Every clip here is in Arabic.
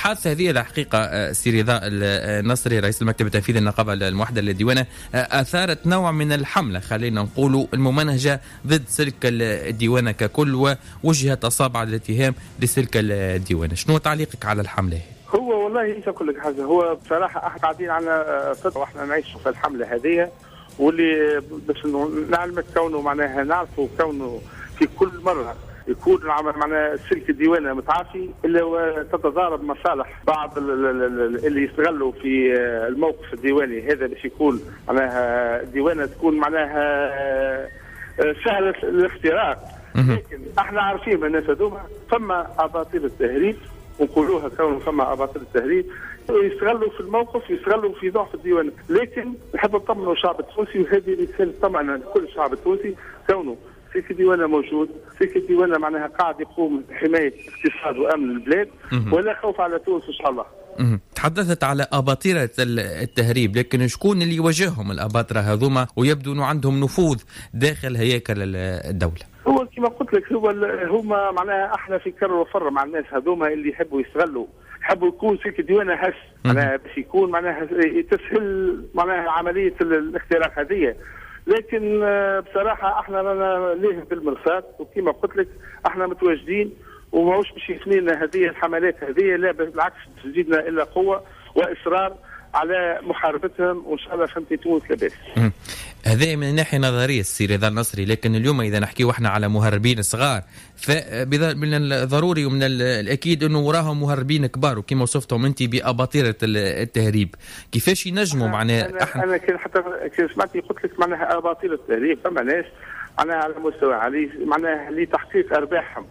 الحادثة هذه الحقيقة سي رضا النصري رئيس المكتب التنفيذي للنقابة الموحدة للديوانة أثارت نوع من الحملة خلينا نقول الممنهجة ضد سلك الديوانة ككل، ووجهت أصابع الاتهام لسلك الديوانة. شنو تعليقك على الحملة؟ هو والله ايش اقول لك حاجه، هو بصراحه احنا قاعدين على فتره واحنا نعيش في الحمله هذه، واللي باش نعلمك كونه معناها نعرفوا كونه في كل مره يكون معناها سلك الديوانه متعافي الا تتضارب مصالح بعض اللي يستغلوا في الموقف الديواني هذا باش يكون معناها الديوانه تكون معناها سهله الاختراق. لكن احنا عارفين من الناس هذوما فما اباطيل التهريب، ونقولوها كون فما اباطيل التهريب يستغلوا في الموقف، يستغلوا في ضعف الديوانه. لكن نحب نطمنوا الشعب التونسي، وهذه رساله طبعا لكل الشعب التونسي، كونه سلك الديوانه موجود، سلك الديوانه معناها قاعد يقوم بحمايه اقتصاد وامن البلاد، ولا خوف على تونس ان شاء الله. تحدثت على أباطرة التهريب، لكن شكون اللي يواجههم الأباطرة هذوما ويبدو أنه عندهم نفوذ داخل هياكل الدولة؟ هو كما قلت لك هما معناها احنا في كر وفر مع الناس هذوما اللي يحبوا يستغلوا، يحبوا يكون سلك الديوانه هش معناها باش يكون معناها تسهل معناها عمليه الاختراق هذه. لكن بصراحه احنا رانا ليه بالمرصاد، وكما قلت لك احنا متواجدين وماهوش باش يفنينا هذه الحملات هذه، لا بالعكس تزيدنا الا قوه واصرار على محاربتهم، وان شاء الله فهمتي تونس لاباس. هذا من الناحيه النظريه السي رضا النصري، لكن اليوم اذا نحكيو احنا على مهربين صغار، فمن الضروري ومن الاكيد انه وراهم مهربين كبار، وكما وصفتهم انت باباطره التهريب، كيفاش ينجموا معناها انا حتى سمعتي قلت لك معناها اباطره التهريب فما ناس معناها على مستوى عالي معناها لتحقيق ارباحهم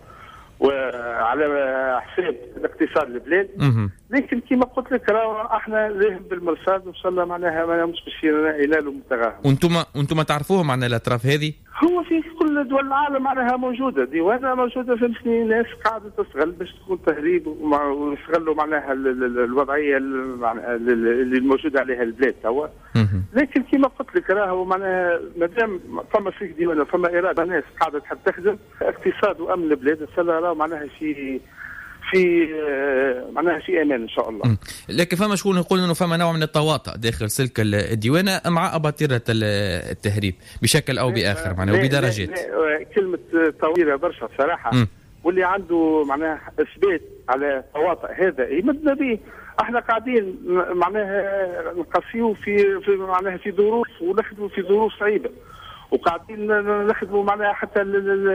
وعلى حساب الاقتصاد البلاد. لكن كما قلت لك احنا ليه بالمرصاد ان شاء الله معناها ما مش باش ينالوا متغاهم. وانتم تعرفوهم عن الاطراف هذه؟ هو في كل دول العالم معناها موجوده ديوانه موجوده، فهمتني، ناس قاعده تستغل باش تكون تهريب ويستغلوا معناها الوضعيه اللي موجوده عليها البلاد توا. لكن كما قلت لك راهو معناها مادام فما فيك ديوانه فما اراده ناس قاعده تحب تخدم اقتصاد وامن البلاد ان شاء الله راهو معناها معناها في امان ان شاء الله. لكن فما شكون يقول انه فما نوع من التواطؤ داخل سلك الديوانه مع اباطره التهريب بشكل او باخر معناها وبدرجات. كلمه تواطؤ برشا صراحه، واللي عنده معناها اثبات على تواطؤ هذا يمدنا به. احنا قاعدين معناها نقاسيو في معناها في ظروف ونخدموا في ظروف صعيبه، وقاعدين نخدموا معناها حتى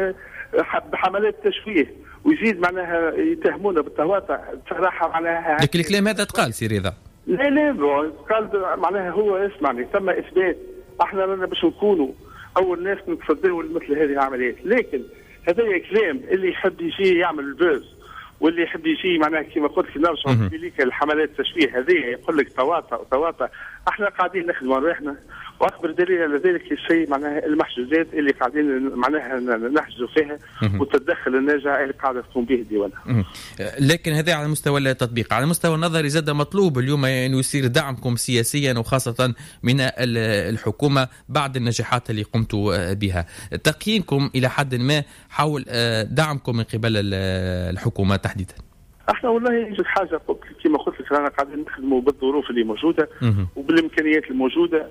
بحملات تشويه، ويزيد معناها يتهمونا بالتواطؤ صراحه معناها. لكن الكلام هذا تقال سي رضا؟ لا قال معناها هو اسمعني ثم اثبات. احنا رانا باش نكونوا اول ناس نتصدروا لمثل هذه العمليات، لكن هذا كلام اللي يحب يجي يعمل البوز واللي يحب يجي معناها كما قلت لك نرجعوا ليك الحملات التشويه هذه يقول لك تواطؤ. احنا قاعدين نخدموا على روحنا، واكبر دليل على ذلك الشيء معناها المحجوزات اللي قاعدين معناها نحجزوا فيها والتدخل الناجع اللي قاعده تقوم به الديوانه. لكن هذا على مستوى التطبيق، على مستوى النظري زاد مطلوب اليوم انه يصير دعمكم سياسيا وخاصه من الحكومه بعد النجاحات اللي قمتوا بها. تقييمكم الى حد ما حول دعمكم من قبل الحكومه تحديدا؟ احنا والله يوجد حاجه كما قلت لك رانا قاعدين نخدموا بالظروف اللي موجوده وبالامكانيات الموجوده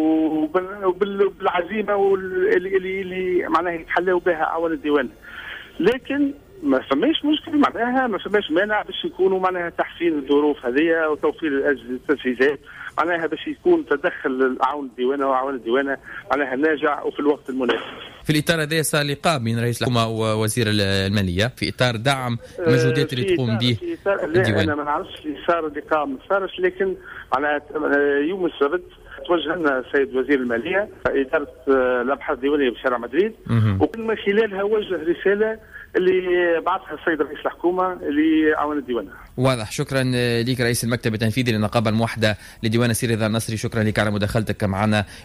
وبالعزيمه اللي معناها يتحلوا بها اعوان الديوان. لكن ما فماش مشكل معناها، ما فماش مانع باش يكونوا معناها تحسين الظروف هذه وتوفير التجهيزات معناها باش يكون تدخل اعوان الديوانه واعوان الديوانه معناها ناجع وفي الوقت المناسب. في الاطار هذا صار لقاء بين رئيس الحكومه ووزير الماليه في اطار دعم المجهودات اللي تقوم به الديوان. انا ما نعرفش صار اللقاء ما صارش، لكن معناها يوم السبت توجه لنا السيد وزير الماليه اداره الابحاث الديوانيه بشارع مدريد، ومن خلالها وجه رساله اللي بعثها السيد رئيس الحكومه لأعوان الديوانه. واضح. شكرا لك رئيس المكتب التنفيذي للنقابه الموحده لديوان سي رضا النصري، شكرا لك على مداخلتك معنا.